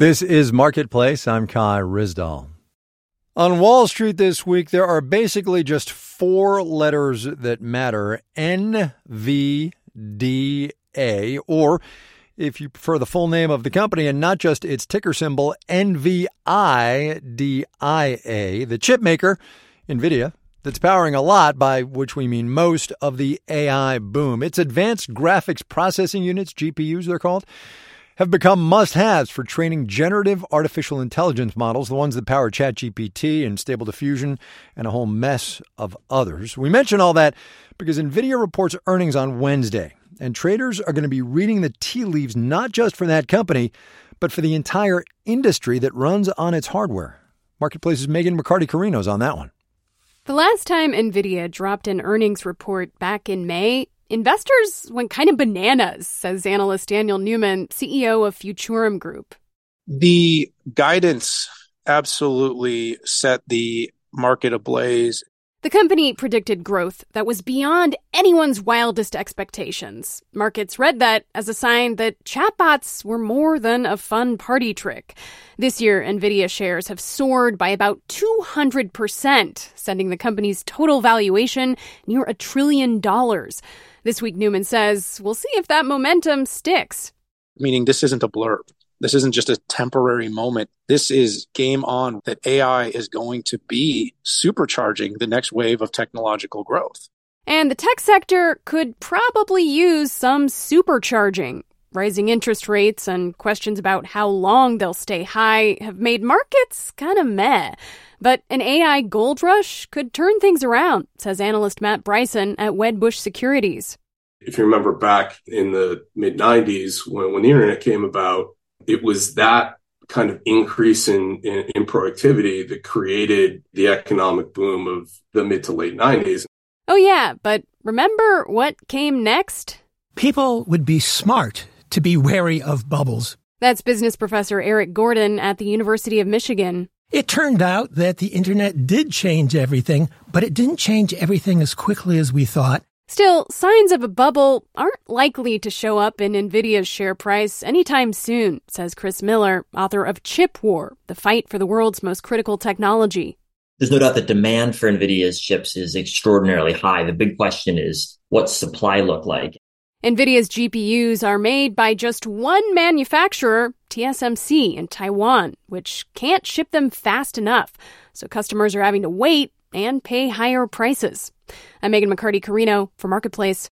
This is Marketplace. I'm Kai Ryssdal. On Wall Street this week, there are basically just four letters that matter: NVDA, or if you prefer the full name of the company and not just its ticker symbol, NVIDIA, the chip maker, NVIDIA, that's powering a lot, by which we mean most, of the AI boom. Its advanced graphics processing units, GPUs they're called, have become must-haves for training generative artificial intelligence models, the ones that power ChatGPT and Stable Diffusion and a whole mess of others. We mention all that because NVIDIA reports earnings on Wednesday, and traders are going to be reading the tea leaves not just for that company, but for the entire industry that runs on its hardware. Marketplace's Megan McCarty-Carino's on that one. The last time NVIDIA dropped an earnings report back in May, investors went kind of bananas, says analyst Daniel Newman, CEO of Futurum Group. The guidance absolutely set the market ablaze. The company predicted growth that was beyond anyone's wildest expectations. Markets read that as a sign that chatbots were more than a fun party trick. This year, NVIDIA shares have soared by about 200%, sending the company's total valuation near $1 trillion. This week, Newman says, we'll see if that momentum sticks. Meaning this isn't a blurb. This isn't just a temporary moment. This is game on, that AI is going to be supercharging the next wave of technological growth. And the tech sector could probably use some supercharging. Rising interest rates and questions about how long they'll stay high have made markets kind of meh. But an AI gold rush could turn things around, says analyst Matt Bryson at Wedbush Securities. If you remember back in the mid-90s when the internet came about, it was that kind of increase in productivity that created the economic boom of the mid to late 90s. Oh yeah, but remember what came next? People would be smart to be wary of bubbles. That's business professor Eric Gordon at the University of Michigan. It turned out that the internet did change everything, but it didn't change everything as quickly as we thought. Still, signs of a bubble aren't likely to show up in NVIDIA's share price anytime soon, says Chris Miller, author of Chip War, the fight for the world's most critical technology. There's no doubt that demand for NVIDIA's chips is extraordinarily high. The big question is, what's supply look like? NVIDIA's GPUs are made by just one manufacturer, TSMC, in Taiwan, which can't ship them fast enough. So customers are having to wait and pay higher prices. I'm Megan McCarty-Carino for Marketplace.